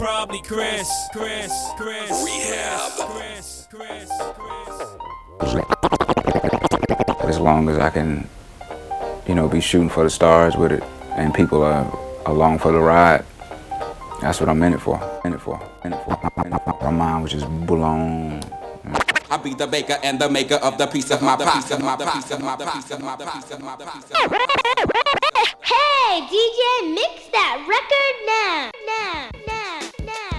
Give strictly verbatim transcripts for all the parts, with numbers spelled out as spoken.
Probably Chris, Chris, Chris, Rehab. Chris, Chris, Chris. As long as I can, you know, be shooting for the stars with it, and people are along for the ride, that's what I'm in it for. In it for. In it for. In it for. My mind was just blown. I be the baker and the maker of the piece of my pie. Piece of my piece of my piece of my piece of my piece. Hey, D J, mix that record now. Now, now, now,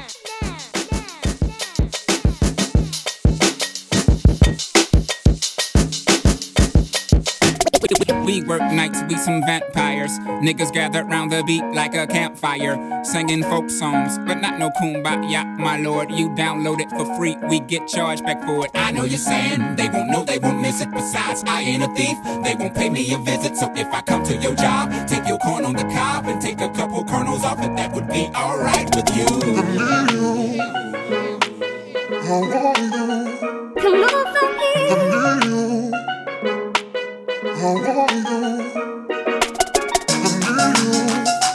We work nights, we some vampires. Niggas gather round the beat like a campfire, singing folk songs, but not no kumbaya, my lord. You download it for free, we get charged back for it. I know you're saying they won't know, they won't miss it. Besides, I ain't a thief, they won't pay me a visit. So if I come to your job, take your corn on the cob and take a couple kernels off it, that would be alright with you. How are you? Come on, funky. How are you? I need you. How are you?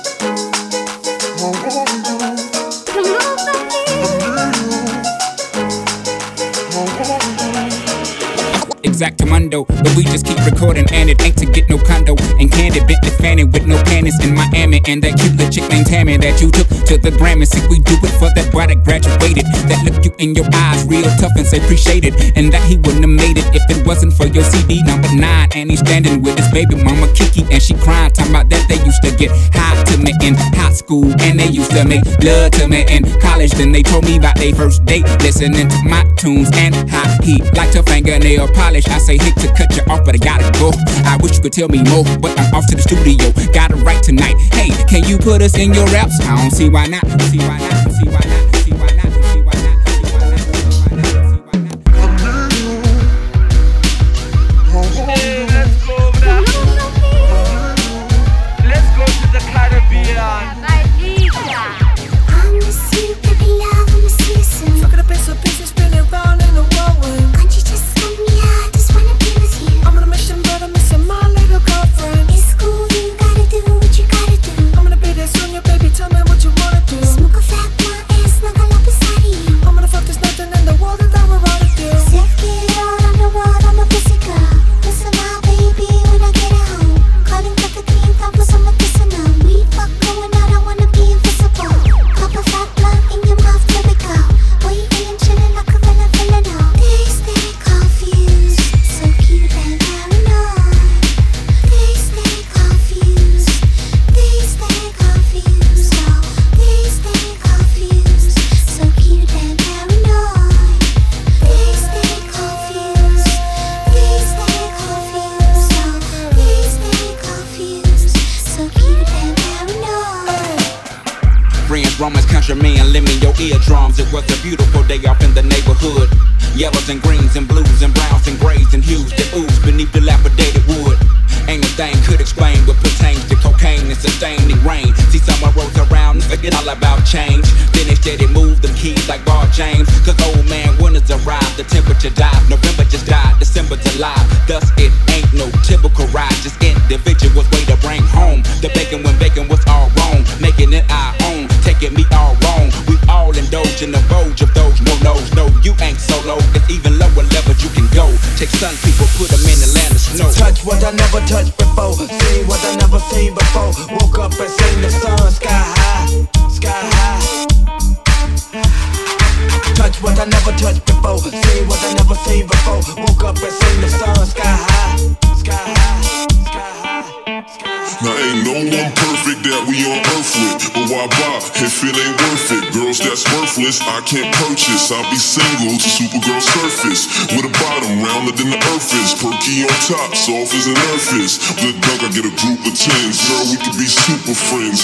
Come on, funky. How are you? Exactamundo, but we just keep recording, and it ain't to get no condo. And Candid Bentley Fanning with no panties in Miami, and that cute little chick named Tammy that you took to the Grammy. See, we do it for that boy that graduated, that look you in your eyes real tough and say appreciate it, and that he wouldn't have made it if it wasn't for your C D number nine. And he's standing with his baby mama Kiki, and she crying, talking about that they used to get high to me in high school, and they used to make love to me in college. Then they told me about their first date, listening to my tunes and how he liked her fingernail polish. I say hate to cut you off, but I gotta go. I wish you could tell me more, but I'm off to the studio. Got it right tonight. Hey, can you put us in your raps? I don't see why not. See why not. See why not. See why not. See why not. See why not. See why not. See why not. Hey, let's go over there. Let's go to the Caribbean. I miss you, baby love, I miss you soon. Fuck it up in some pieces, spinning round in the whirlwind. Can't you just let me out? Just wanna be with you. I'm on a mission, but I'm missing my little girlfriend. It's cool, you gotta do what you gotta do. I'm gonna be there soon, your baby, tell me what you wanna do. Smoke a fat blunt and snuggle up beside of you. I'm gonna fuck, there's nothing in the world that I would rather do. Self get out on the world, I'm a pussy girl. Listen out, baby, when I get home. Calling for the clean thumpers, I'm a kissing them. We fuck going out, I wanna be invisible. Pop a fat blunt in your mouth, here we go. Waiting and chilling like a villain, villain, oh. They stay confused, so cute and paranoid. They stay confused, they stay confused, oh. They stay confused, so cute and paranoid. They stay confused, they stay confused, oh. They stay confused, so cute and paranoid. Friends, Romans, countrymen, lend me your eardrums. It was a beautiful day off in the neighborhood. Yellows and greens and blues and browns and grays and hues that ooze beneath the dilapidated wood. Ain't a thing could explain what pertains to cocaine and sustaining rain. See someone rolls around and forget all about change. Then they steady move them keys like Bar James. Cause old man winter's arrived, the temperature died. November just died, December's alive. Thus it ain't no typical ride, just individuals way to bring home. The bacon when bacon was all wrong, making it our own, taking me all wrong. We all indulge in the vogue of those no-nos. No, you ain't solo, it's even lower levels you can go. Take sun people, put them in the land of snow. Touch what I never touched before, see what I never seen before. Woke up and seen the sun sky high, sky high. Touch what I never touched before, see what I never seen before. Woke up and seen the sun sky high, sky high, sky high, sky high. Now ain't no one perfect that we on earth with, but why buy if it ain't worth it? Girls that's worthless, I can't purchase. I'll be single to Supergirl surface, with a bottom rounder than the earth is. Perky on top, soft as an earth is. Good dunk, I get a group of tens. Girl, we could be super friends.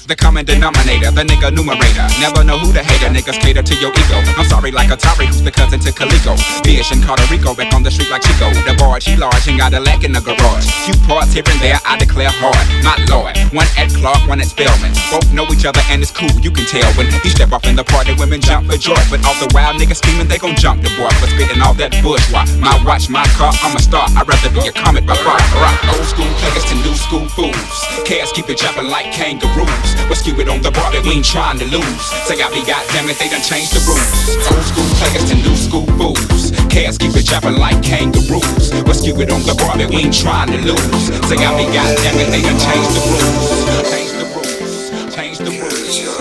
The common denominator, the nigga numerator. Never know who the hater, niggas cater to your ego. I'm sorry like Atari, who's the cousin to Calico. Fish and Puerto Rico, back on the street like Chico. The barge, he large, ain't got a lack in the garage. Few parts here and there, I declare hard. My lord, one at Clark, one at Spelman. Both know each other and it's cool, you can tell. When he step off in the party, women jump for joy. But all the wild niggas scheming, they gon' jump the boy for spitting all that bourgeois. My watch, my car, I'm a star. I'd rather be a comet by far. Rock old school players to new school fools. Cats keep it jumping like kangaroos. But skew it on the bar that we ain't trying to lose. Say I be goddamn it, they done changed the rules. Old school players to new school fools. Cats keep it jumping like kangaroos. But skew it on the bar that we ain't trying to lose. Say I be goddamn it, they done changed the rules. Change the rules. Change the rules.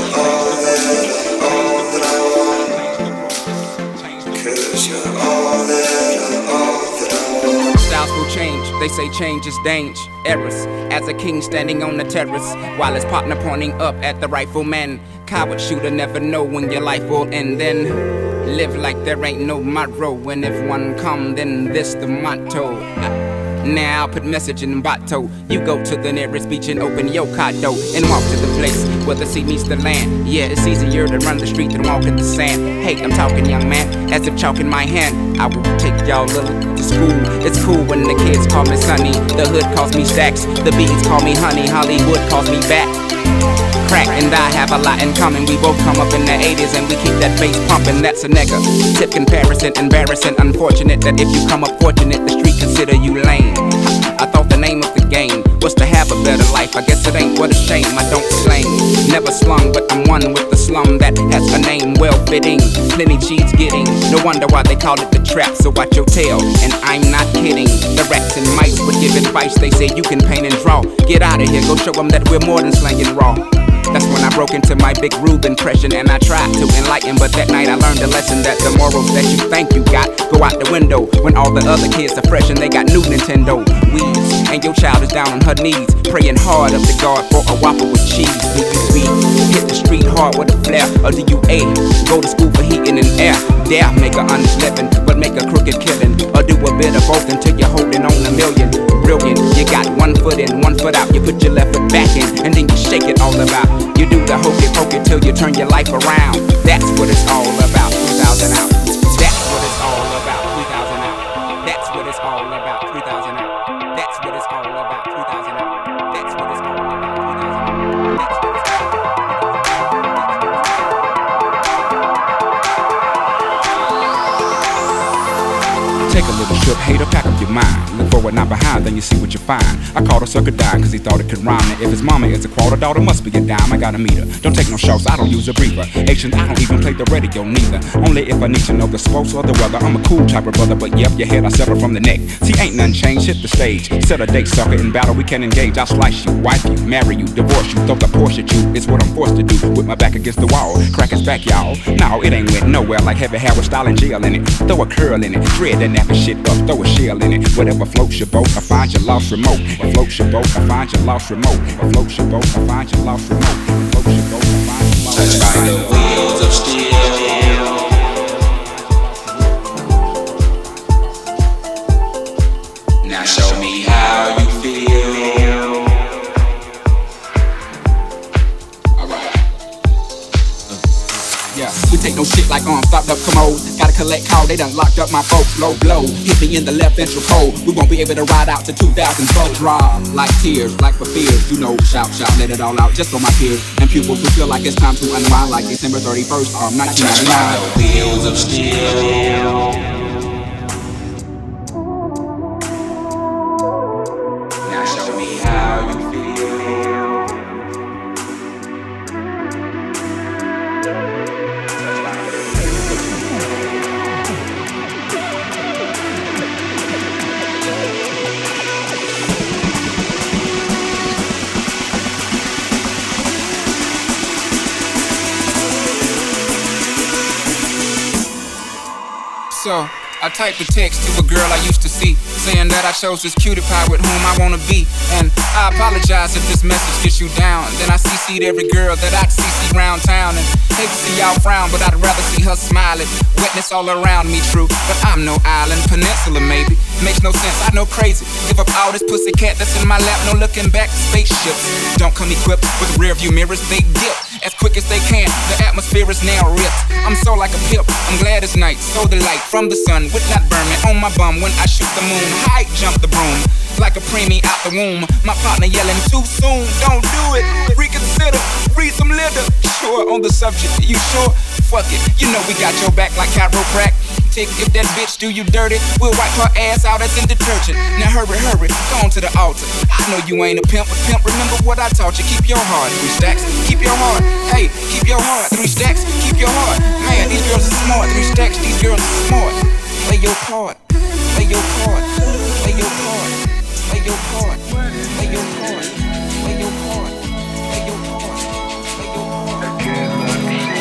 Styles will change, they say change is dangerous. As a king standing on the terrace, while his partner pointing up at the rifleman. Coward shooter never know when your life will end. Then live like there ain't no tomorrow. And if one come, then this the motto. Now I'll put message in botto. You go to the nearest beach and open your car door and walk to the place where the sea meets the land. Yeah, it's easier to run the street than walk in the sand. Hey, I'm talking young man, as if chalk in my hand. I will take y'all little to school. It's cool when the kids call me Sonny. The hood calls me Stacks. The bees call me Honey. Hollywood calls me back. Crack and I have a lot in common. We both come up in the eighties and we keep that bass pumping. That's a nigga. Tip comparison, embarrassing, unfortunate that if you come up fortunate, the street consider you lame. I thought the name of the game was to have a better life. I guess it ain't, what a shame. I don't claim, never slung, but I'm one with the slum that has a name well fitting. Plenty cheese getting, no wonder why they call it the trap. So watch your tail, and I'm not kidding. The rats and mice would give advice. They say you can paint and draw. Get out of here, go show them that we're more than slanging raw. That's when I broke into my Big Rube impression and I tried to enlighten, but that night I learned a lesson that the morals that you think you got go out the window when all the other kids are fresh and they got new Nintendo Wii's, and your child is down on her knees praying hard up to God for a Whopper with cheese. Do you be hit the street hard with a flare, or do you A, go to school for heating and air? Dare make a honest living, but make a crooked killing, or do a bit of both until you're holding on a million. Brilliant, you got one foot in, one foot out. You put your left foot back in, and then you shake it all about. You do the hokey pokey till you turn your life around. That's what it's all about. three thousand out. That's what it's all about. three thousand out. That's what it's all about. three thousand out. That's what it's all about. three thousand out. That's what it's all about. three thousand out. That's what it's all about. Take a little trip, hater, pack up your mind. Look forward, not behind, then you see what you find. I called a sucker dime cause he thought it could rhyme. And if his mama is a quarter, daughter must be a dime. I got a meter, don't take no shots, I don't use a breather. Asians, I don't even play the radio neither. Only if I need to know the sports or the weather. I'm a cool type of brother, but yep, your head I sever from the neck. See, ain't nothing changed, hit the stage. Set a date, sucker, in battle we can engage. I'll slice you, wife you, marry you, divorce you, throw the Porsche at you. It's what I'm forced to do, with my back against the wall. Crack his back, y'all. No, it ain't went nowhere like heavy hair with style and jail in it. Throw a curl in it, dread that nappy shit up, throw a shell in it. Whatever floats your boat, I find your lost remote. What floats your boat, I find your lost remote. What floats your boat, I find your lost remote. What floats your boat, I find your lost remote. Touched by the wheels of steel. Now show me how you feel. Alright. Yeah, we take no shit like arms stopped up commode. Gotta collect call, they done locked up my folks. Low blow, hit me in the left ventral pole. We won't be able to ride out to two thousand four. Draw like tears, like for fears. You know, shout, shout, let it all out just for my peers and pupils who feel like it's time to unwind like December thirty-first, um, nineteen Touched by ninety-nine. the wheels of steel. Now show me how you feel. So I typed a text to a girl I used to see, saying that I chose this cutie pie with whom I wanna be. And I apologize if this message gets you down. Then I C C'd every girl that I'd C C round town. And hate to see y'all frown, but I'd rather see her smiling. Wetness all around me, true, but I'm no island, peninsula maybe. Makes no sense, I know crazy. Give up all this pussy cat that's in my lap, no looking back. Spaceships don't come equipped with rear view mirrors, they dip as quick as they can. The atmosphere is now ripped. I'm so like a pip, I'm glad it's night. So the light from the sun would not burn me on my bum when I shoot the moon. High jump the broom like a preemie out the womb. My partner yelling too soon, don't do it. Reconsider, read some litter. Sure on the subject, you sure? Fuck it, you know we got your back like chiroprac. Tick, if that bitch do you dirty, we'll wipe her ass out as in detergent. Now hurry, hurry, go on to the altar. I know you ain't a pimp, but pimp, remember what I taught you. Keep your heart, three stacks, keep your heart. Hey, keep your heart, three stacks, keep your heart. Man, these girls are smart, three stacks, these girls are smart. Play your part, play your part, play your part, play your part, play your part, play your part, play your part, play your part.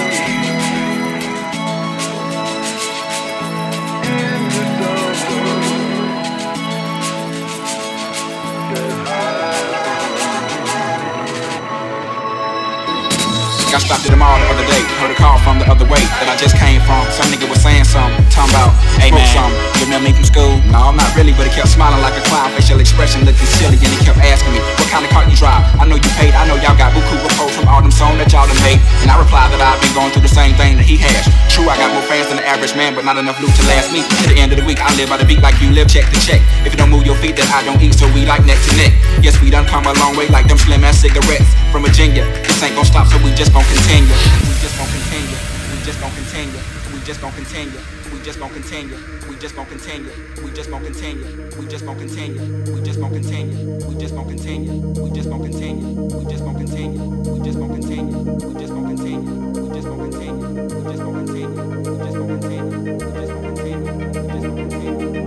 Got stopped at the mall the other day, heard a call from the other way that I just came from. Some nigga was saying something, talking about, hey man, some, you remember me from school? No, not really, but he kept smiling like a clown, facial expression looking silly, and he kept asking me, what kind of car you drive? I know you paid, I know y'all got buku reports from all them songs that y'all done made. And I replied that I've been going through the same thing that he has. True, I got more fans than the average man, but not enough loot to last me. To the end of the week, I live by the beat like you live check to check. If you don't move your feet, then I don't eat, so we like neck to neck. Yes, we done come a long way like them slim ass cigarettes from Virginia. This ain't gon' stop, so we just gon' continue. We just gon' continue. We just gon' continue. We just gon' continue. We just gon' continue. We just gon' continue. We just gon' continue. We just gon' continue. We just gon' continue. We just gon' continue. We just gon' continue. We just gon' continue. We just gon' continue. We just gon' continue. We just gon' continue. We just gon' continue. We just gon' continue. We just gon' continue. We just gon' continue. We just gon' continue.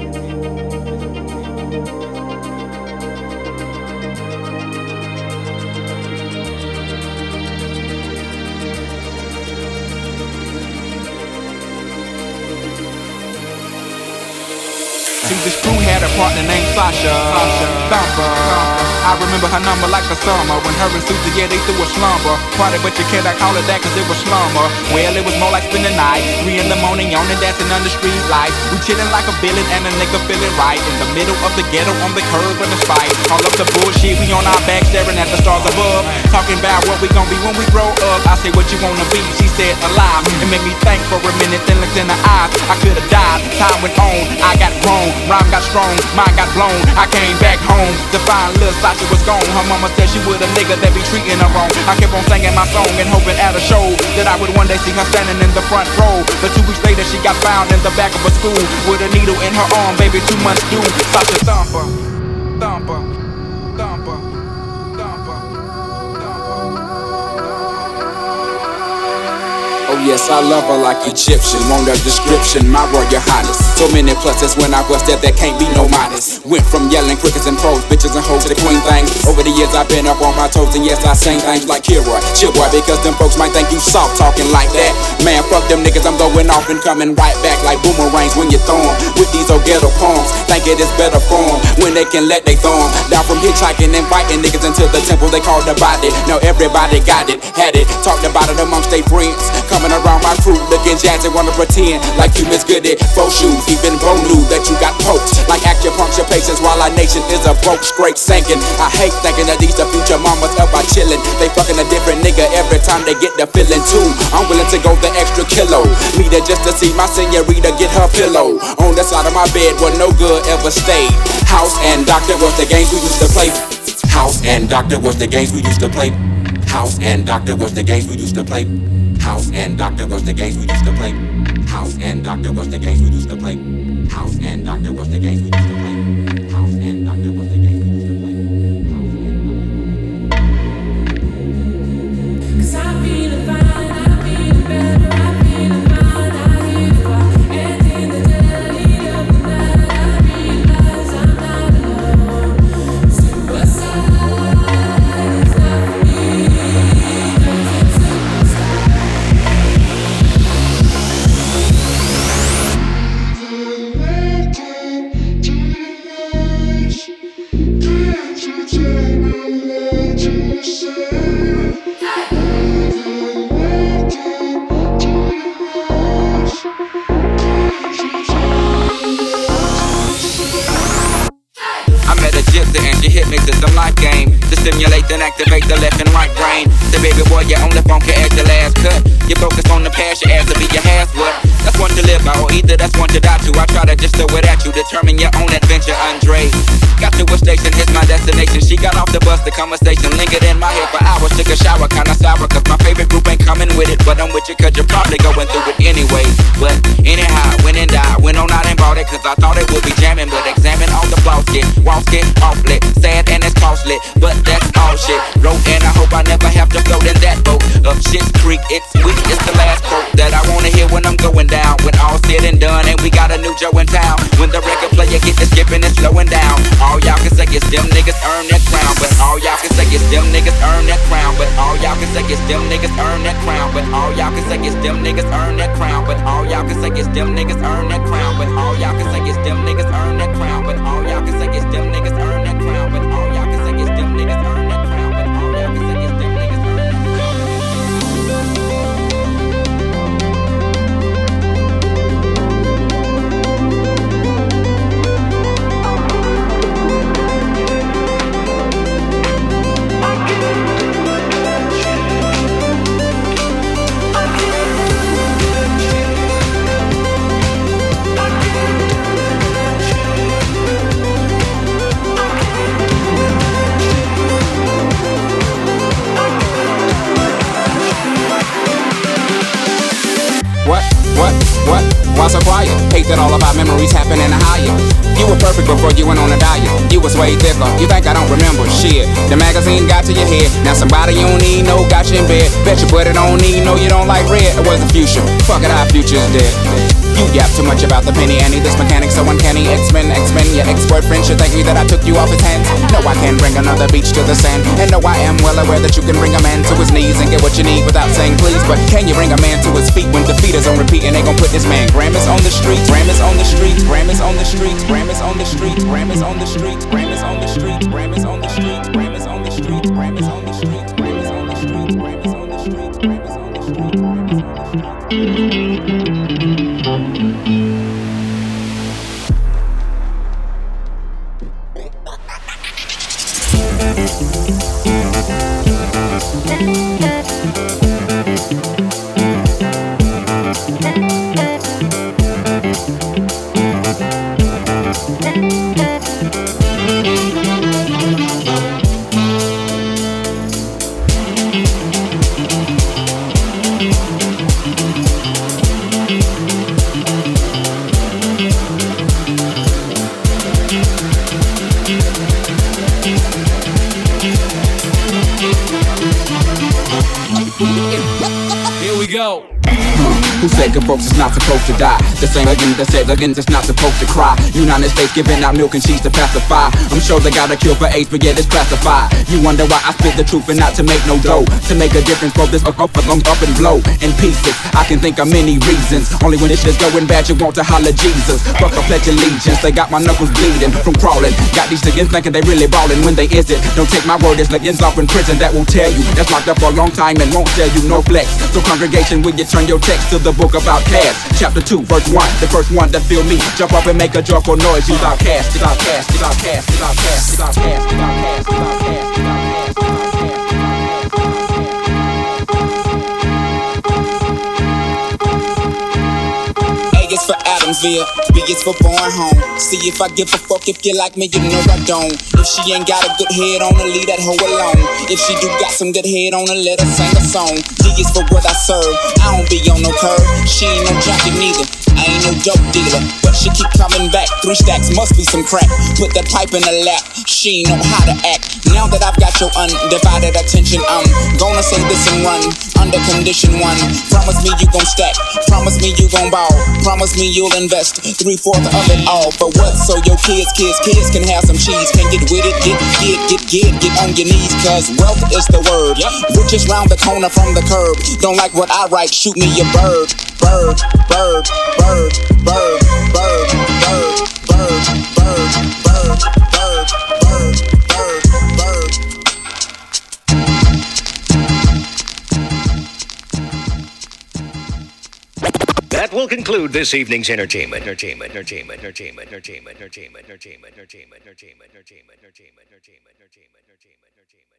See, this crew had a partner named Sasha, Thumper. I remember her number like the summer when her and Susie, yeah, they threw a slumber party, but you cannot call it that cause it was slumber. Well, it was more like spending the night, three in the morning, yawning, dancing under street lights. We chillin' like a villain and a nigga feeling right in the middle of the ghetto on the curb of the spite. All up the bullshit, we on our back staring at the stars above, talking about what we gon' be when we grow up. I say, what you wanna be? She said, alive. It made me think for a minute, then looked in the eyes. I could've died, time went on, I got grown, rhyme got strong, mind got blown. I came back home to find Lil Sasha was gone. Her mama said she was a nigga that be treating her wrong. I kept on singing my song and hoping at a show that I would one day see her standing in the front row. But two weeks later she got found in the back of a school with a needle in her arm, baby, two months due. Sasha Thumper, Thumper, Thumper, Thumper, Thumper. Oh yes, I love her like Egyptian. Want a description, my royal highness. So many pluses when I bust that, there can't be no minus. Went from yelling crickets and pros, bitches and hoes to the queen thing. Over the years I've been up on my toes, and yes, I sing things like Kira, chill boy, because them folks might think you soft talking like that. Man, fuck them niggas, I'm going off and coming right back like boomerangs when you throw 'em. With these old ghetto poems, think it is better form when they can let they throw 'em. Down from hitchhiking and fighting niggas into the temple they called the body. Now everybody got it, had it, talked about it amongst their friends. Coming around my crew, looking jazzy, wanna pretend like you Miss Goody. Faux shoes, even bro knew that you got poked like acupuncture patients while our nation is a broke, scrape sinking. I hate thinking that these the future mamas up by chillin'. They fucking a different nigga every time they get the feeling too. I'm willing to go the extra kilo, me there just to see my senorita get her pillow on the side of my bed where no good ever stayed. House and doctor was the games we used to play. House and doctor was the games we used to play. House and doctor was the games we used to play. House and doctor was the games we used to play. House and doctor was the games we used to play. House and doctor was the games we used to play. House and doctor was the games we used to play. Cause I'm feeling fine, I'm feeling better, I'm feeling fine, I hear the clock, and in the dead heat of the night, I realize I'm not alone. Suicide is not for me, 'cause it's suicide. Welcome to jujitsu and she hit me to some life game to stimulate and activate the left and right brain. Say, baby boy, you only funky at the last cut. You focus on the past, you ask to be your ass what? That's one to live by, or either that's one to die to. I try to just throw it at you, determine your own adventure, Andre. Got to a station, it's my destination. She got off the bus, the conversation lingered in my head for hours. Took a shower, kinda sour, cause my favorite group ain't coming with it. But I'm with you cause you're probably going through it anyway. But anyhow, went and died, went on out and bought it, cause I thought it would be jamming. But examine all the flaws, get walls get awfully sad and it's costly, but that's all shit. Wrote and I hope I never have to float in that boat up Shit's Creek. It's sweet, it's the last quote that I wanna hear when I'm going down. When all said and done and we got a new Joe in town. When the record player get to skipping and slowing down. All y'all can say is them niggas earn that crown, but all y'all can say is them niggas earn that crown, but all y'all can say is them niggas earn that crown, but all y'all can say is them niggas earn that crown, but all y'all can say is them niggas earn that crown, but all y'all can say is them niggas earn that crown, but all y'all can say is them niggas earn that crown, but all y'all can say is them niggas earn that crown, but all y'all can say is them niggas earn that crown. What, what, what, why so quiet? Hate that all of our memories happen in a higher. You were perfect before you went on a diet. You was way thicker, you think I don't remember shit. The magazine got to your head, now somebody you don't need no got you in bed. Bet your buddy don't need no, you don't like red. It was the future, fuck it, our future's dead. You yap too much about the penny Annie, this mechanic so uncanny. X-Men, X-Men, your ex-boyfriend should thank me that I took you off his hands. No, I can't bring another beach to the sand. And no, I am well aware that you can bring a man to his knees and get what you need without saying please. But can you bring a man to his feet when defeat is on repeat and they gon' put this man Grammys on the streets, Grammys on the streets, Grammys on the streets, Grammys on the streets, Grammys on the streets, Grammys on the streets, Grammys on the streets, Grammys on the streets, Grammys on the streets, Grammys on the streets, Grammys on the streets, Grammys on the streets, Grammys on the streets. Here we go. Who said good folks is not supposed to die? The same again that said again that's not supposed to cry. United States giving out milk and cheese to pacify. I'm sure they got a cure for AIDS, but yet it's classified. You wonder why I spit the truth and not to make no dough. To make a difference, for this up, up, up, up and blow in pieces. I can think of many reasons. Only when it's just going bad, you want to holler Jesus. Fuck a pledge allegiance. They got my knuckles bleeding from crawling. Got these niggas thinking they really ballin' when they isn't. Don't take my word, there's niggas off in prison that will tell you that's locked up for a long time and won't tell you no flex. So congregation, will you turn your text to the book about cash? Chapter two, verse one, the first one to feel me. Jump up and make a joyful noise. Use our cash, use our cash, use our cash, use our cash, use our cash, use our cash, use our cash, use our cash, use our cash. It's for Adamsville, B is for born home. See if I give a fuck, if you like me, you know I don't. If she ain't got a good head on her, leave that hoe alone. If she do got some good head on her, let her sing a song. D is for what I serve, I don't be on no curve. She ain't no junkie neither, I ain't no dope dealer. But she keep coming back, three stacks must be some crack. Put that pipe in her lap, she ain't know how to act. Now that I've got your undivided attention, I'm gonna say this and run under condition one. Promise me you gon' stack, promise me you gon' ball, promise me you'll invest three-fourths of it all. For what? So your kids, kids, kids can have some cheese. Can get with it, get, get, get, get, get on your knees. Cause wealth is the word. Yep. Riches round the corner from the curb. Don't like what I write, shoot me a bird. Bird, bird, bird, bird, bird, bird, bird, bird, bird, bird, bird, bird, bird. That that will conclude this evening's entertainment. Entertainment, entertainment, entertainment, entertainment, entertainment, entertainment, entertainment, entertainment, entertainment, entertainment, entertainment, entertainment, entertainment, entertainment.